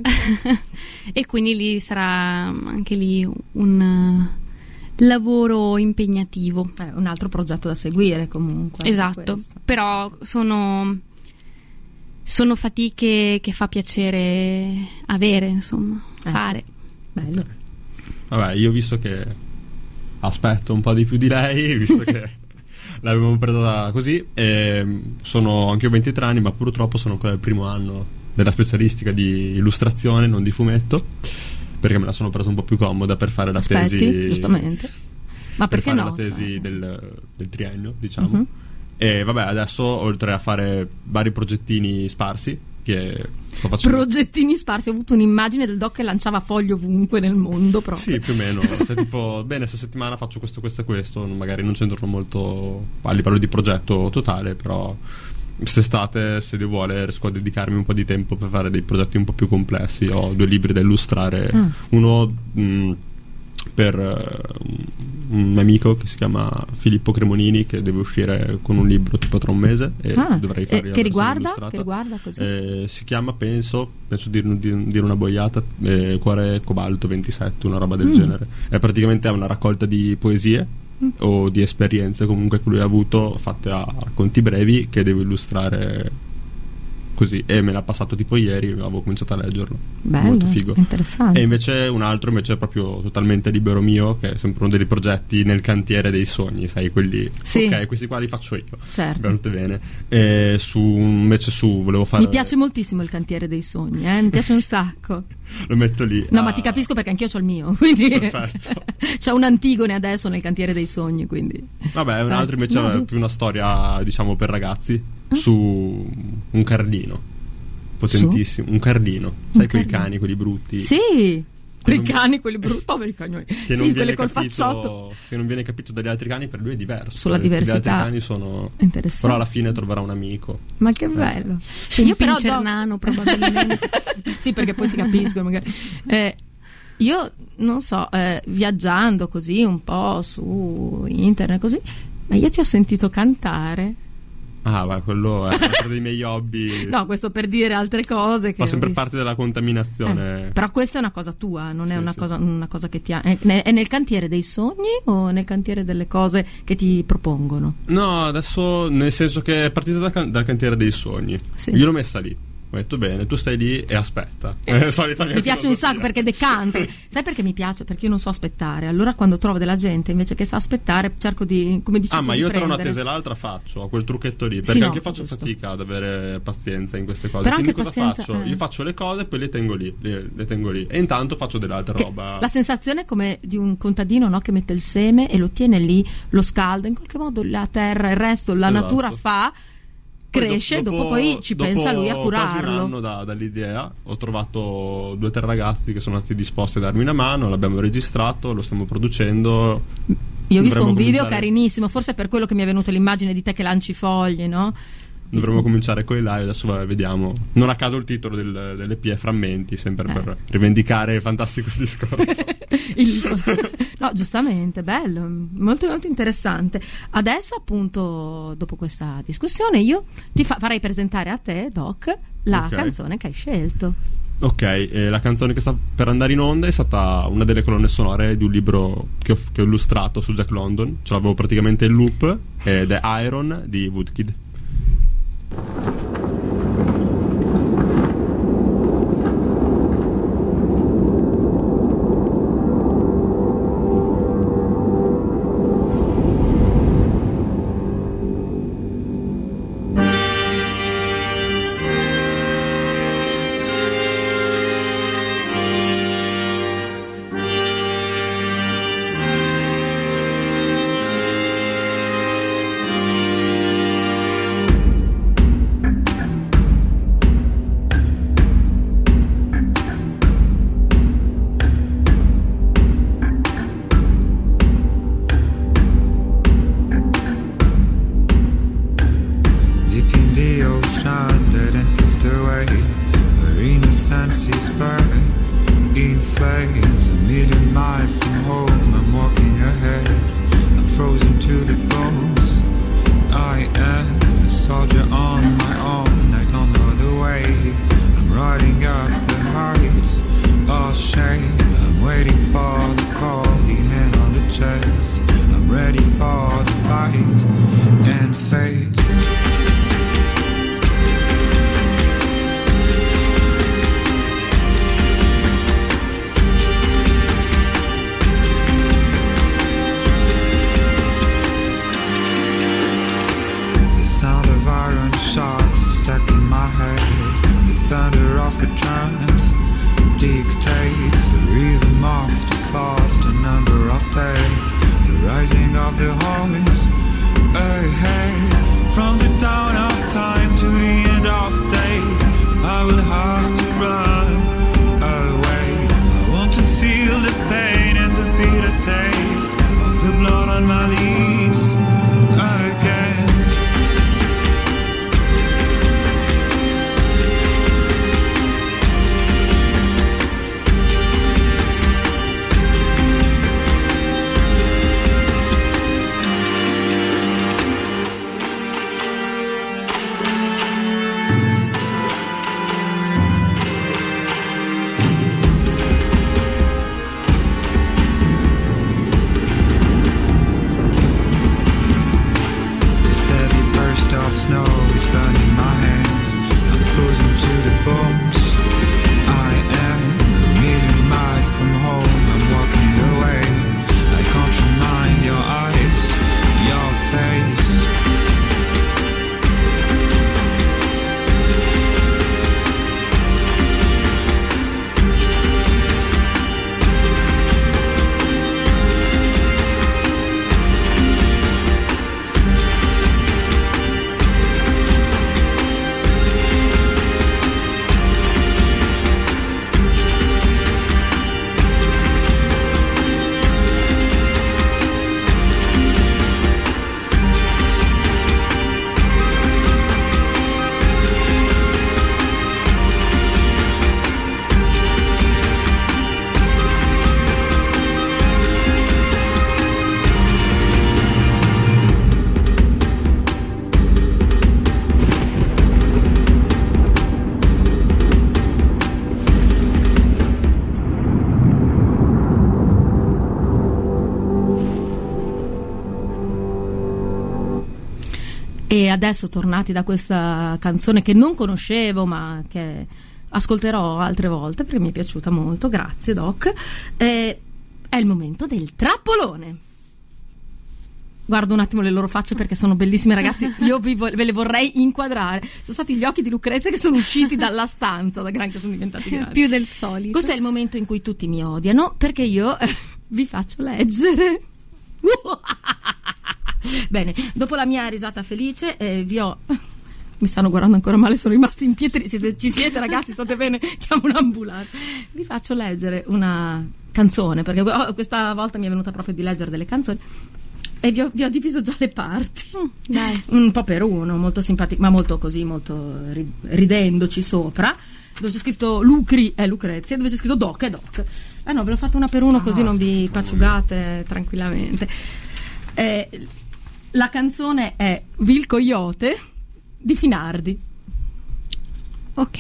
E quindi lì sarà anche lì un lavoro impegnativo. Eh, un altro progetto da seguire comunque. Esatto, però sono, sono fatiche che fa piacere avere, insomma, eh. fare. Bello. Vabbè, io visto che aspetto un po' di più di lei, visto che l'abbiamo presa così, e sono anche io ventitré anni, ma purtroppo sono ancora al primo anno della specialistica di illustrazione, non di fumetto, perché me la sono presa un po' più comoda per fare la Aspetti, tesi, giustamente. Ma per perché fare no? la tesi Cioè... del, del triennio, diciamo. Uh-huh. E vabbè, adesso oltre a fare vari progettini sparsi che sto facendo, progettini sparsi, ho avuto un'immagine del doc che lanciava fogli ovunque nel mondo proprio. sì, più o meno, cioè tipo bene, questa settimana faccio questo, questo e questo, magari non c'entro molto a livello di progetto totale, però quest'estate, se Dio vuole, riesco a dedicarmi un po' di tempo per fare dei progetti un po' più complessi. Ho due libri da illustrare, ah. uno mh, per uh, un amico che si chiama Filippo Cremonini, che deve uscire con un libro tipo tra un mese e ah. dovrei fargli eh, la che versione riguarda? illustrata. Che riguarda così? Eh, si chiama, penso penso di dire, dire una boiata, eh, Cuore Cobalto ventisette, una roba del mm. genere. È praticamente una raccolta di poesie mm. o di esperienze comunque che lui ha avuto, fatte a racconti brevi, che devo illustrare così, e me l'ha passato tipo ieri, avevo cominciato a leggerlo. Bello, molto figo, interessante. E invece un altro invece è proprio totalmente libero mio, che è sempre uno dei progetti nel cantiere dei sogni, sai, quelli sì. ok, questi qua li faccio io, certo, molto bene. E su invece su volevo fare, mi piace moltissimo il cantiere dei sogni, eh? Mi piace un sacco. Lo metto lì. No, ah. ma ti capisco, perché anch'io c'ho il mio, quindi perfetto. c'è un Antigone adesso nel cantiere dei sogni, quindi vabbè, un altro invece no, è più una storia, diciamo, per ragazzi, eh? su un cardino potentissimo, su? un cardino, un sai, cardino. Quei cani, quelli brutti, sì, quei non... cani, quelli brutti, poveri cagnoli, che sì, non quelli col capito, facciotto, che non viene capito dagli altri cani, per lui è diverso, sulla diversità, gli altri cani sono interessante, però alla fine troverà un amico. Ma che bello, eh. io però do... probabilmente sì, perché poi si capiscono magari. Eh, io non so, eh, viaggiando così un po' su internet così, ma io ti ho sentito cantare. Ah, beh, quello è uno dei miei hobby. No, questo per dire altre cose che fa sempre visto. parte della contaminazione. Eh, però questa è una cosa tua, non è sì, una, sì. cosa, una cosa che ti ha. È, è nel cantiere dei sogni o nel cantiere delle cose che ti propongono? No, adesso nel senso che è partita da, dal cantiere dei sogni. Sì. Io l'ho messa lì. Ho detto bene, tu stai lì e aspetta. Eh, eh, solitamente mi piace un sacco perché decanto. Sai perché mi piace? Perché io non so aspettare. Allora quando trovo della gente invece che sa aspettare, cerco di, come dici Ah, tu, ma di io tra una prendere. tesa e l'altra faccio, ho quel trucchetto lì, perché Sì, no, anche faccio giusto. fatica ad avere pazienza in queste cose. Però Quindi anche cosa pazienza, faccio? eh. Io faccio le cose e poi le tengo lì, le, le tengo lì. E intanto faccio dell'altra Che roba. la sensazione è come di un contadino, no? Che mette il seme e lo tiene lì, lo scalda, in qualche modo la terra, il resto, la Esatto. natura fa, Poi cresce, dopo, dopo poi ci dopo pensa lui a quasi un curarlo. anno da, dall'idea ho trovato due o tre ragazzi che sono stati disposti a darmi una mano, l'abbiamo registrato, lo stiamo producendo. Io ho visto Dovremmo un video cominciare... carinissimo, forse è per quello che mi è venuta l'immagine di te che lanci fogli, no? Dovremmo cominciare con i live, adesso vabbè, vediamo. Non a caso il titolo del, dell'E P è Frammenti, sempre Eh. per rivendicare il fantastico discorso. Il- no, giustamente, bello, molto molto interessante. Adesso appunto, dopo questa discussione, io ti fa- farei presentare a te, Doc, la Ok. canzone che hai scelto. Ok, eh, la canzone che sta per andare in onda è stata una delle colonne sonore di un libro che ho, che ho illustrato su Jack London. Ce l'avevo praticamente in loop, ed è Iron di Woodkid. Deep in the ocean, dead and cast away, marina senses burn in flames. A million miles from home, I'm walking ahead. I'm frozen to the bones. I am thunder of the drums dictates the rhythm of the fast, the number of days, the rising of the horns ahead. From the dawn of time to the end of days, I will have to run away. I want to feel the pain and the bitter taste of the blood on my lips again. Snow is burning my hands, I'm frozen to the bones. I am a million miles from home, I'm walking away. I can't remind your eyes, your face. E adesso, tornati da questa canzone che non conoscevo ma che ascolterò altre volte perché mi è piaciuta molto, grazie Doc, eh, è il momento del trappolone. Guardo un attimo le loro facce perché sono bellissime, ragazzi, io vi vo- ve le vorrei inquadrare. Sono stati gli occhi di Lucrezia che sono usciti dalla stanza da gran che sono diventati grandi. Più del solito. Questo è il momento in cui tutti mi odiano perché io eh, vi faccio leggere. Bene, dopo la mia risata felice eh, vi ho... Mi stanno guardando ancora male, sono rimasti impietriti. Siete, ci siete ragazzi, state bene? Chiamo un'ambulanza. Vi faccio leggere una canzone perché oh, questa volta mi è venuta proprio di leggere delle canzoni e vi ho, vi ho diviso già le parti. Mm, dai. Un po' per uno, molto simpatico, ma molto così, molto ridendoci sopra. Dove c'è scritto Lucri è Lucrezia, dove c'è scritto Doc è Doc. Eh no, ve l'ho fatto una per uno così oh, non vi paciugate tranquillamente. Eh, la canzone è Vil Coyote di Finardi. Ok.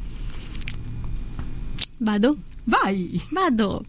Vado? Vai! Vado.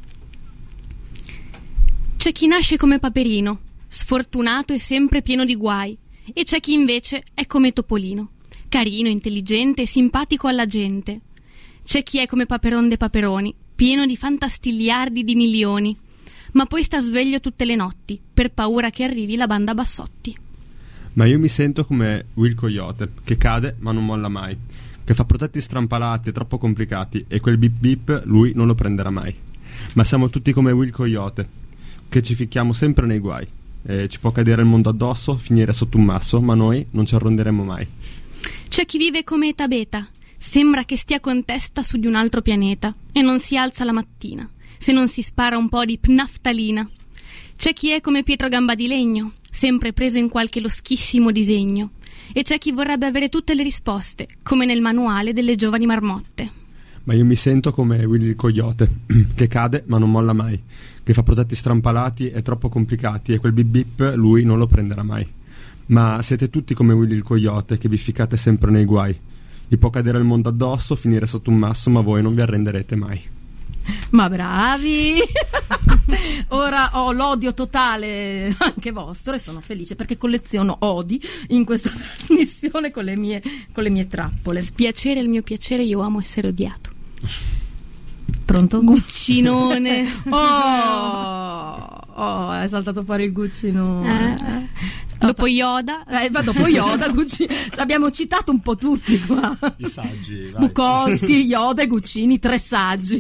C'è chi nasce come Paperino, sfortunato e sempre pieno di guai, e c'è chi invece è come Topolino, carino, intelligente e simpatico alla gente. C'è chi è come Paperon de Paperoni, pieno di fantastigliardi di milioni, ma poi sta sveglio tutte le notti per paura che arrivi la banda Bassotti. Ma io mi sento come Will Coyote, che cade ma non molla mai, che fa progetti strampalati e troppo complicati e quel bip bip lui non lo prenderà mai. Ma siamo tutti come Will Coyote, che ci ficchiamo sempre nei guai, e ci può cadere il mondo addosso, finire sotto un masso, ma noi non ci arronderemo mai. C'è chi vive come Eta Beta, sembra che stia con testa su di un altro pianeta e non si alza la mattina se non si spara un po' di pnaftalina. C'è chi è come Pietro Gamba di Legno, sempre preso in qualche loschissimo disegno, e c'è chi vorrebbe avere tutte le risposte, come nel manuale delle giovani marmotte. Ma io mi sento come Willy il Coyote, che cade ma non molla mai, che fa progetti strampalati e troppo complicati e quel bip bip lui non lo prenderà mai. Ma siete tutti come Willy il Coyote, che vi ficcate sempre nei guai. Vi può cadere il mondo addosso, finire sotto un masso, ma voi non vi arrenderete mai. Ma bravi! Ora ho l'odio totale anche vostro e sono felice perché colleziono odi in questa trasmissione con le mie, con le mie trappole. Spiacere il mio piacere, io amo essere odiato. Pronto? Guccinone. Oh, oh, è saltato fuori il Guccinone. Eh. dopo Yoda, eh, va dopo Yoda, Guccini. Abbiamo citato un po' tutti qua. I saggi, vai. Bukowski, Yoda e Guccini, tre saggi.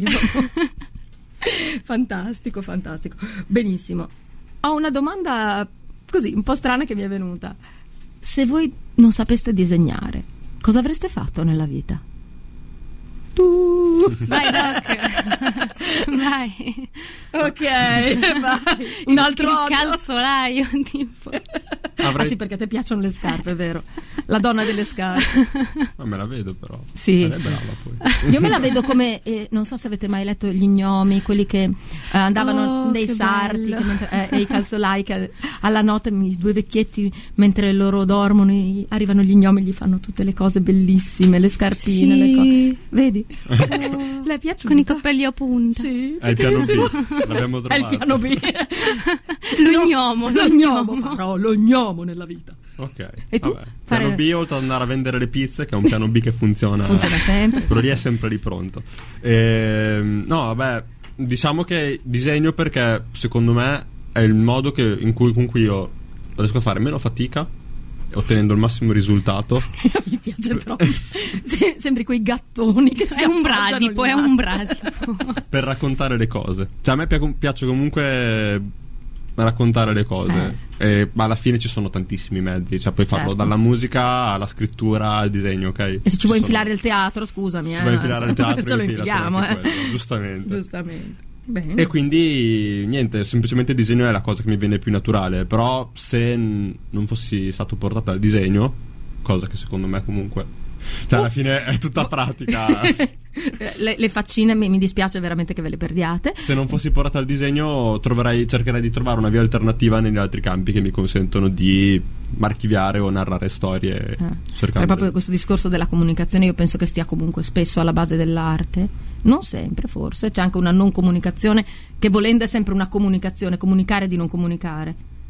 Fantastico, fantastico. Benissimo. Ho una domanda così un po' strana che mi è venuta. Se voi non sapeste disegnare, cosa avreste fatto nella vita? Tu. vai Doc, vai. Ok, vai. Un altro il odio. calzolaio, tipo. Avrei... Ah sì, perché a te piacciono le scarpe, è vero? La donna delle scarpe. Ma me la vedo però. Sì, è sì. brava poi. Io me la vedo come, eh, non so se avete mai letto Gli gnomi, quelli che eh, andavano Oh, nei che sarti bello. che mentre, eh, e i calzolai che alla notte i due vecchietti mentre loro dormono i- arrivano gli gnomi e gli fanno tutte le cose bellissime, le scarpine, Sì. le cose. Vedi? Oh, Le è piaciuto? con i cappelli a punta. Sì, È il piano perché B, se- l'abbiamo È il trovato. piano B. Lo gnomo, lo Lo gnomo, gnomo. farò lo gnomo nella vita. Ok. E tu? Vabbè. Fare- Piano B, oltre ad andare a vendere le pizze, che è un piano B che funziona. Funziona sempre, Quello sì, lì è sì. sempre lì pronto. Ehm, no, vabbè, diciamo che disegno perché secondo me è il modo che, in cui, con cui io riesco a fare meno fatica, ottenendo il massimo risultato. Mi piace troppo. Se- sembri quei gattoni che si È un appoggiano bradipo, lì. è un bradipo. Per raccontare le cose. Cioè a me pi- piace comunque raccontare le cose, e, ma alla fine ci sono tantissimi mezzi, cioè puoi farlo Certo. dalla musica alla scrittura al disegno, ok? E se ci vuoi infilare il teatro, scusami, se eh, vuoi infilare il teatro, ce lo infilati infiliamo, anche eh. quello, giustamente. Giustamente. Bene. E quindi niente, semplicemente il disegno è la cosa che mi viene più naturale. Però se n- non fossi stato portato al disegno, cosa che secondo me comunque, cioè alla fine è tutta pratica. le, le faccine mi, mi dispiace veramente che ve le perdiate. Se non fossi portato al disegno troverai, cercherei di trovare una via alternativa negli altri campi che mi consentono di archiviare o narrare storie, Eh. cercando Cioè, proprio questo discorso della comunicazione io penso che stia comunque spesso alla base dell'arte, non sempre, forse c'è anche una non comunicazione che volendo è sempre una comunicazione, comunicare di non comunicare.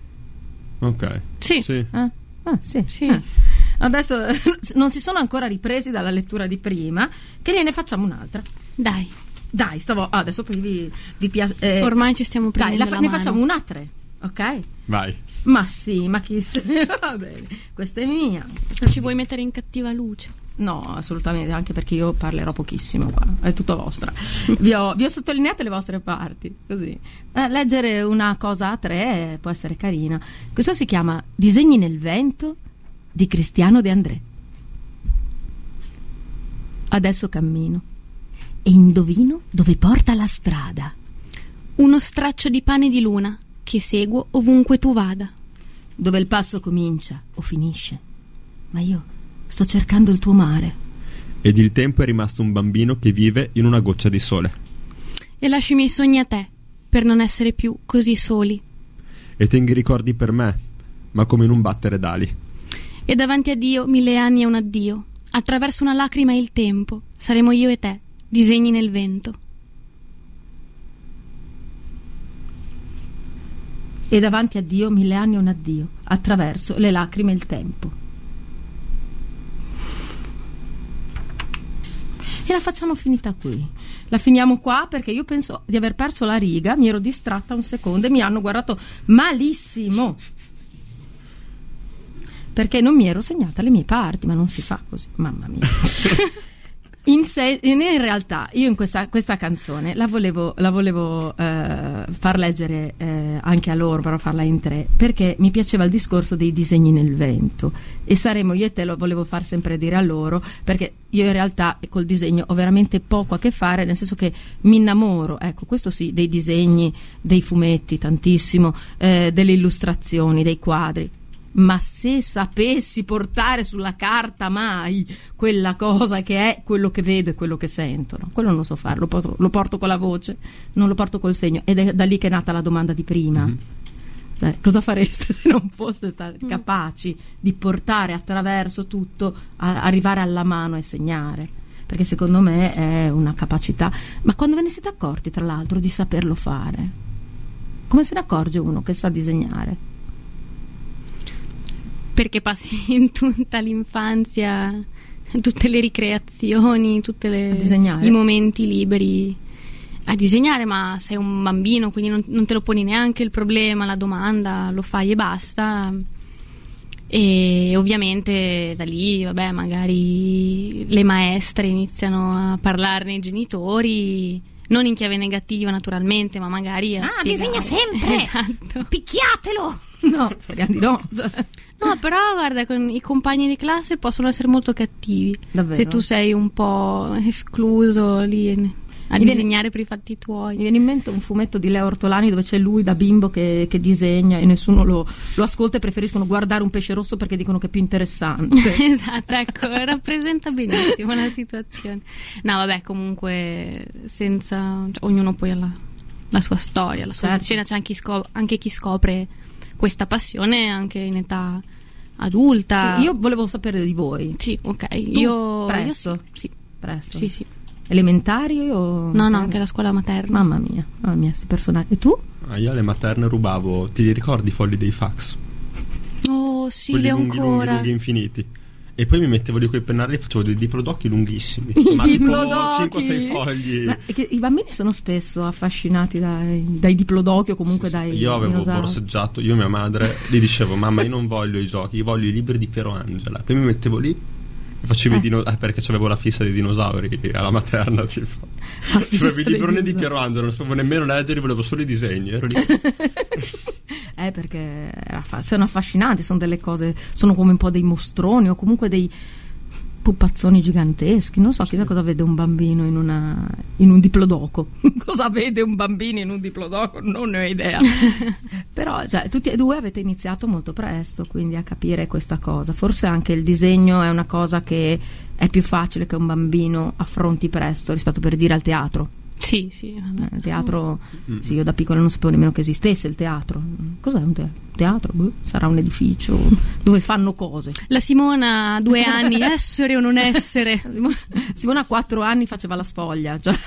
Ok. Sì. Sì. Eh? Ah, sì. Sì. Eh. Adesso non si sono ancora ripresi dalla lettura di prima, che gliene facciamo un'altra. Dai, Dai, stavo ah, adesso poi vi, vi piace. eh, ormai ci stiamo dai, prendendo la fa- la ne mano. facciamo una a tre, ok? Vai. Ma sì, ma chi se va bene. Questa è mia. Ci vuoi mettere in cattiva luce? No, assolutamente, anche perché io parlerò pochissimo qua, è tutto vostra. Vi ho, vi ho sottolineate le vostre parti, così. Eh, leggere una cosa a tre può essere carina. Questo si chiama Disegni nel vento di Cristiano De André. Adesso cammino e indovino dove porta la strada. Uno straccio di pane di luna che seguo ovunque tu vada. Dove il passo comincia o finisce. Ma io sto cercando il tuo mare. Ed il tempo è rimasto un bambino che vive in una goccia di sole. E lascio i miei sogni a te per non essere più così soli. E tengo i ricordi per me, ma come in un battere d'ali. E davanti a Dio mille anni è un addio. Attraverso una lacrima e il tempo saremo io e te, disegni nel vento. E davanti a Dio mille anni è un addio, attraverso le lacrime e il tempo. E la facciamo finita qui. La finiamo qua perché io penso di aver perso la riga, mi ero distratta un secondo e mi hanno guardato malissimo. Perché non mi ero segnata le mie parti, ma non si fa così, mamma mia. In, se- in realtà io in questa, questa canzone la volevo, la volevo eh, far leggere eh, anche a loro, però farla in tre, perché mi piaceva il discorso dei disegni nel vento e saremo io e te, lo volevo far sempre dire a loro, perché io in realtà col disegno ho veramente poco a che fare, nel senso che mi innamoro, ecco, questo sì, dei disegni, dei fumetti tantissimo, eh, delle illustrazioni, dei quadri. Ma se sapessi portare sulla carta mai quella cosa che è quello che vedo e quello che sento, no? Quello non lo so fare, lo porto, lo porto con la voce, non lo porto col segno, ed è da lì che è nata la domanda di prima. Mm-hmm. Cioè, cosa fareste se non foste stati mm. capaci di portare attraverso tutto, a arrivare alla mano e segnare? Perché secondo me è una capacità. Ma quando ve ne siete accorti, tra l'altro, di saperlo fare? Come se ne accorge uno che sa disegnare? Perché passi in tutta l'infanzia, tutte le ricreazioni, tutti i momenti liberi a disegnare, ma sei un bambino, quindi non, non te lo poni neanche il problema, la domanda, lo fai e basta. E ovviamente da lì, vabbè, magari le maestre iniziano a parlarne ai genitori, non in chiave negativa naturalmente, ma magari a Ah, spiegare. disegna sempre! Esatto. Picchiatelo! No, speriamo di no. No, però guarda, con i compagni di classe possono essere molto cattivi. Davvero? Se tu sei un po' escluso lì a Mi viene- disegnare per i fatti tuoi. Mi viene in mente un fumetto di Leo Ortolani dove c'è lui da bimbo che, che disegna e nessuno lo, lo ascolta e preferiscono guardare un pesce rosso perché dicono che è più interessante. Esatto, ecco, rappresenta benissimo la situazione. No, vabbè, comunque senza, cioè, ognuno poi ha la, la sua storia, la sua Certo. scena. C'è anche chi, scop- anche chi scopre questa passione anche in età adulta. Sì, io volevo sapere di voi. Sì, ok, io presto? io sì, Presto. sì, sì. Elementari o No, no, anche la scuola materna. Mamma mia, mamma mia, sti personaggi. E tu? Ah, io alle materne rubavo, ti ricordi i fogli dei fax? Oh, sì, Quelli le lunghi, lunghi, ancora. lunghi, infiniti. E poi mi mettevo lì coi pennarelli e facevo dei diplodocchi lunghissimi. I ma tipo diplodocchi! cinque o sei fogli. Ma è che i bambini sono spesso affascinati dai, dai diplodocchi o comunque dai Io avevo dinosauri. borseggiato, io e mia madre gli dicevo: mamma, io non voglio i giochi, io voglio i libri di Piero Angela. Poi mi mettevo lì e facevo Eh. i dino- eh, perché avevo la fissa dei dinosauri alla materna, tipo. La Tipo fissa i dei libroni di dinosauri. Piero Angela, non sapevo nemmeno leggere, volevo solo i disegni. Ero lì. Eh, perché era fa- sono affascinanti, sono delle cose, sono come un po' dei mostroni o comunque dei pupazzoni giganteschi. Non so, chissà cosa vede un bambino in, una, in un diplodoco. Cosa vede un bambino in un diplodoco? Non ne ho idea. Però cioè, tutti e due avete iniziato molto presto, quindi a capire questa cosa. Forse anche il disegno è una cosa che è più facile che un bambino affronti presto rispetto, per dire, al teatro. Sì, sì, vabbè. Eh, il teatro, sì, io da piccola non sapevo nemmeno che esistesse il teatro. Cos'è un teatro? Teatro? Boh, sarà un edificio dove fanno cose. La Simona ha due anni, essere o non essere. Simona a quattro anni faceva la sfoglia, cioè,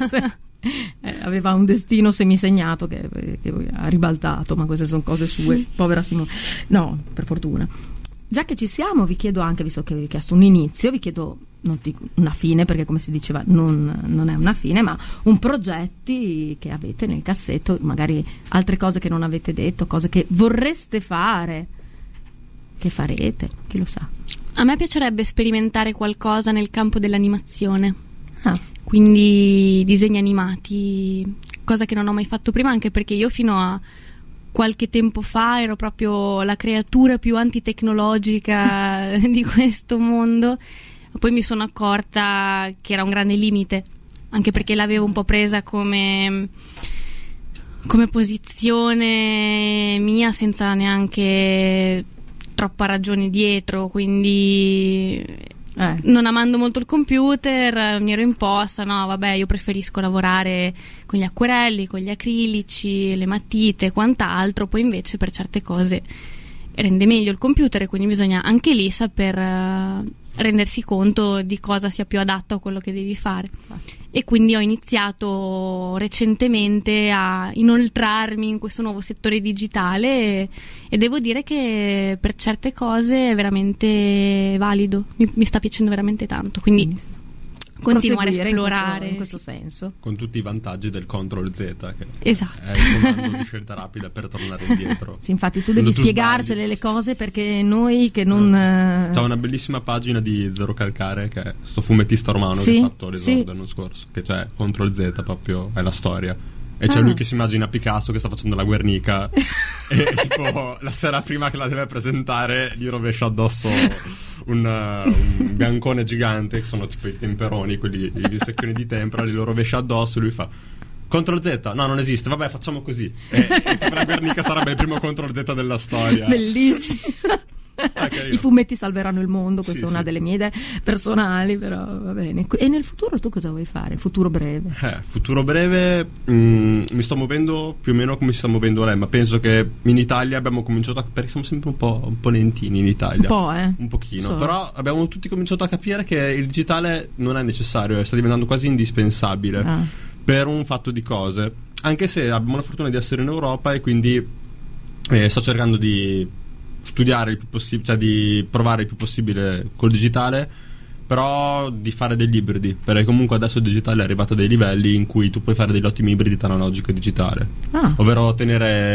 eh, aveva un destino semisegnato che, che ha ribaltato, ma queste sono cose sue, povera Simona. No, per fortuna. Già che ci siamo, vi chiedo anche, visto che vi ho chiesto un inizio, vi chiedo, non dico una fine, perché come si diceva non, non è una fine, ma un progetti che avete nel cassetto, magari altre cose che non avete detto, cose che vorreste fare, che farete, chi lo sa. A me piacerebbe sperimentare qualcosa nel campo dell'animazione, Ah, quindi disegni animati, cosa che non ho mai fatto prima, anche perché io fino a qualche tempo fa ero proprio la creatura più antitecnologica di questo mondo. Poi mi sono accorta che era un grande limite, anche perché l'avevo un po' presa come come posizione mia senza neanche troppa ragione dietro, quindi eh. non amando molto il computer mi ero imposta, no vabbè, io preferisco lavorare con gli acquerelli, con gli acrilici, le matite e quant'altro. Poi invece per certe cose rende meglio il computer e quindi bisogna anche lì saper uh, rendersi conto di cosa sia più adatto a quello che devi fare. E quindi ho iniziato recentemente a inoltrarmi in questo nuovo settore digitale e, e devo dire che per certe cose è veramente valido, mi, mi sta piacendo veramente tanto, quindi Quindi sì. continuare a Proseguire in questo- esplorare. in questo sì. senso. Con tutti i vantaggi del control Z, che Esatto. è il comando di scelta rapida per tornare indietro. Sì, infatti tu Quando devi tu spiegarcele sbagli. le cose, perché noi che non eh, C'è una bellissima pagina di Zero Calcare, che è sto fumettista romano Sì, che ha fatto l'esordio sì. l'anno scorso, che c'è Control Z, proprio è la storia. E c'è Ah. lui che si immagina Picasso che sta facendo la Guernica e tipo la sera prima che la deve presentare gli rovescia addosso un, uh, un biancone gigante, che sono tipo i temperoni, quelli i secchioni di tempera, li lo rovescia addosso e lui fa Control Z, no non esiste, vabbè facciamo così, e, e tipo la Guernica sarebbe il primo Control Z della storia. bellissimi. Ah, carino. I fumetti salveranno il mondo, questa Sì, è una sì. delle mie idee personali, però va bene. E nel futuro tu cosa vuoi fare? Futuro breve? Eh, futuro breve, mm, mi sto muovendo più o meno come si sta muovendo lei, ma penso che in Italia abbiamo cominciato a, perché siamo sempre un po', un po' lentini in Italia, Un po', eh? un pochino, So. però abbiamo tutti cominciato a capire che il digitale non è necessario, eh, sta diventando quasi indispensabile Ah. per un fatto di cose, anche se abbiamo la fortuna di essere in Europa e quindi eh, sto cercando di studiare il più possibile, cioè di provare il più possibile col digitale, però di fare degli ibridi, perché comunque adesso il digitale è arrivato a dei livelli in cui tu puoi fare degli ottimi ibridi tra analogico e digitale, Ah. ovvero tenere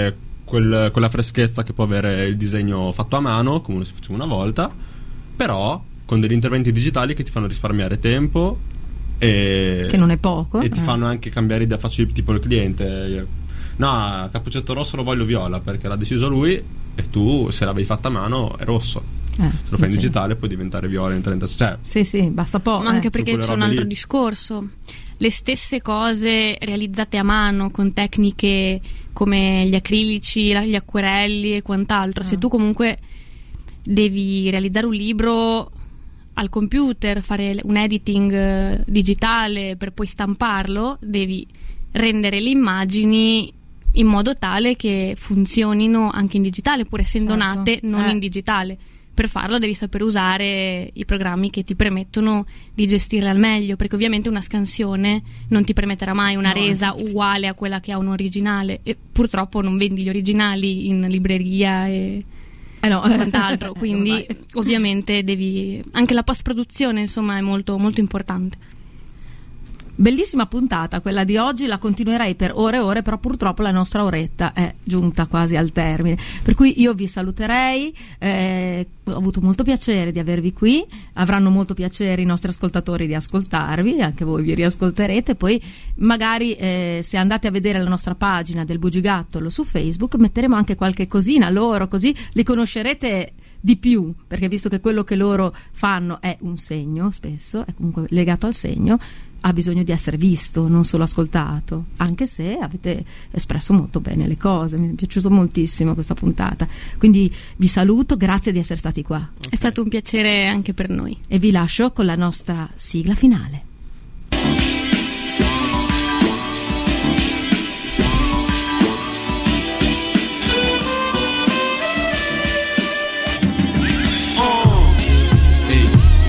quel, quella freschezza che può avere il disegno fatto a mano, come si faceva una volta, però con degli interventi digitali che ti fanno risparmiare tempo e, che non è poco, e ti eh. fanno anche cambiare idea, faccio tipo il cliente, no, cappuccetto rosso lo voglio viola perché l'ha deciso lui, e tu se l'avevi fatta a mano è rosso. Eh, se lo fai in sì. digitale puoi diventare viola in trenta, cioè sì sì, basta poco, ma anche eh. perché c'è un altro lì. discorso, le stesse cose realizzate a mano con tecniche come gli acrilici, gli acquerelli e quant'altro, ah. se tu comunque devi realizzare un libro al computer, fare un editing digitale per poi stamparlo, devi rendere le immagini in modo tale che funzionino anche in digitale, pur essendo certo. nate non eh. in digitale. Per farlo devi saper usare i programmi che ti permettono di gestirle al meglio, perché ovviamente una scansione non ti permetterà mai una no, resa infatti. uguale a quella che ha un originale, e purtroppo non vendi gli originali in libreria e eh no. quant'altro, quindi ovviamente devi, anche la post produzione insomma è molto molto importante. Bellissima puntata quella di oggi, la continuerei per ore e ore, però purtroppo la nostra oretta è giunta quasi al termine, per cui io vi saluterei, eh, ho avuto molto piacere di avervi qui, avranno molto piacere i nostri ascoltatori di ascoltarvi, anche voi vi riascolterete, poi magari eh, se andate a vedere la nostra pagina del Bugigattolo su Facebook metteremo anche qualche cosina loro, così li conoscerete di più, perché visto che quello che loro fanno è un segno, spesso è comunque legato al segno, ha bisogno di essere visto, non solo ascoltato, anche se avete espresso molto bene le cose, mi è piaciuto moltissimo questa puntata, quindi vi saluto, grazie di essere stati qua. Okay. È stato un piacere anche per noi e vi lascio con la nostra sigla finale. Oh. Ehi.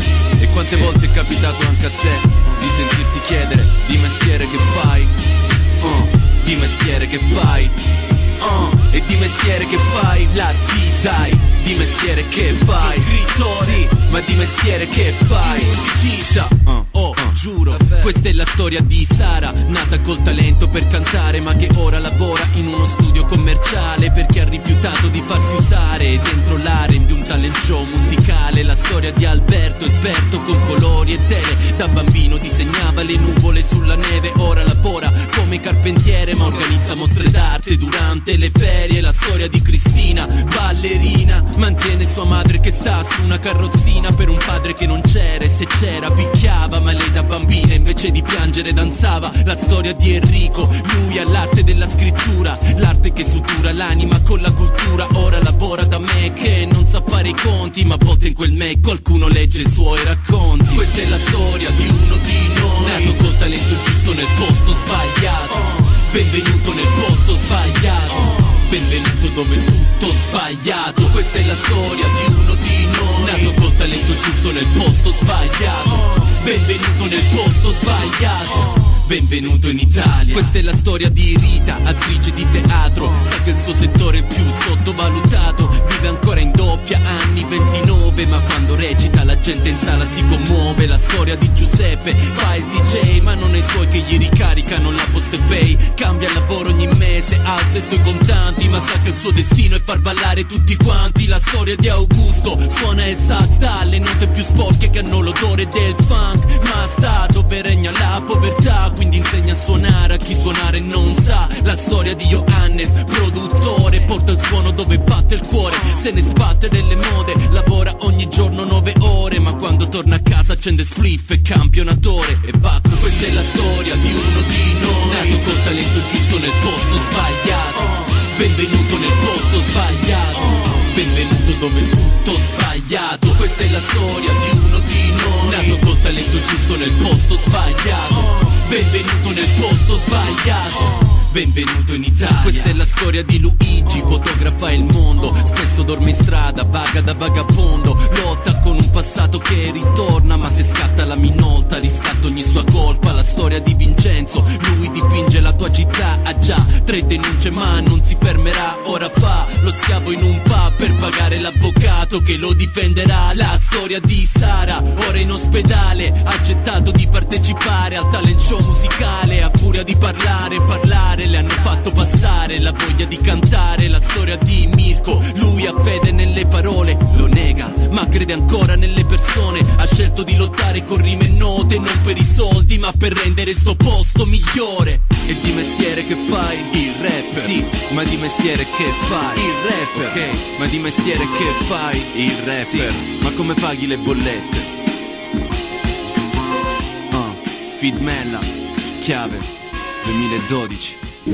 E quante volte è capitato anche a te di sentirti chiedere di mestiere che fai, uh, di mestiere che fai, uh, e di mestiere che fai l'artista, dai, di mestiere che fai, scrittore, sì, ma di mestiere che fai, musicista, uh, oh, uh, giuro, questa è la storia di Sara, nata col talento per cantare, ma che ora lavora in uno studio commerciale perché ha rifiutato di farsi usare dentro l'harem di un talent show musicale. La storia di Alberto, esperto con colori e tele, da bambino disegnava le nuvole sulla neve, ora lavora come carpentiere ma organizza mostre d'arte durante le ferie. La storia di Cristina, ballerina, mantiene sua madre che sta su una carrozzina per un padre che non c'era, e se c'era picchiava, ma lei da bambina invece di piangere danzava. La storia di Enrico, lui ha l'arte della scrittura, l'arte che sutura l'anima con la cultura, ora lavora da me che non sa fare i conti, ma a volte in quel me qualcuno legge i suoi racconti. Questa è la storia di uno di noi, nato col talento giusto nel posto sbagliato, benvenuto nel posto sbagliato, benvenuto dove tutto sbagliato. Questa è la storia di uno di noi, nato col talento giusto nel posto sbagliato, benvenuto nel posto sbagliato, benvenuto in Italia. Questa è la storia di Rita, attrice di teatro, sa che il suo settore è più sottovalutato, vive ancora in doppia, anni ventinove, ma quando recita la gente in sala si commuove. La storia di Giuseppe, fa il D J ma non è i suoi che gli ricaricano la post pay, cambia lavoro ogni mese, alza i suoi contanti, ma sa che il suo destino è far ballare tutti quanti. La storia di Augusto, suona il sax dalle note più sporche che hanno l'odore del funk, ma sta dove regna la povertà, quindi insegna a suonare a chi suonare non sa. La storia di Johannes, produttore, porta il suono dove batte il cuore, se ne sbatte delle mode, lavora ogni giorno nove ore, ma quando torna a casa accende spliff e campionatore e bacco. Questa è la storia di uno di noi, nato col talento giusto nel posto sbagliato, benvenuto nel posto sbagliato, benvenuto dove tutto sbagliato. Questa è la storia di uno di noi, nato col talento giusto nel posto sbagliato, benvenuto nel posto sbagliato, benvenuto in Italia. Questa è la storia di Luigi, fotografa il mondo, spesso dorme in strada, vaga da vagabondo, lotta con un passato che ritorna, ma se scatta la minolta riscatta ogni sua colpa. La storia di Vincenzo, lui dipinge la tua città, ha già tre denunce ma non si fermerà, ora fa lo schiavo in un pub per pagare l'avvocato, detto che lo difenderà. La storia di Sara, ora in ospedale, ha accettato di partecipare al talent show musicale. A furia di parlare, parlare, le hanno fatto passare la voglia di cantare. La storia di Mirko, lui ha fede nelle parole, lo nega, ma crede ancora nelle persone. Ha scelto di lottare con rime note, non per i soldi, ma per rendere sto posto migliore. E di mestiere che fai? Il rapper. Sì, ma di mestiere che fai? Il rapper. Ok, ma di mestiere che fai? Il rapper. Sì, ma come paghi le bollette? Uh, Feed Mella, chiave duemiladodici.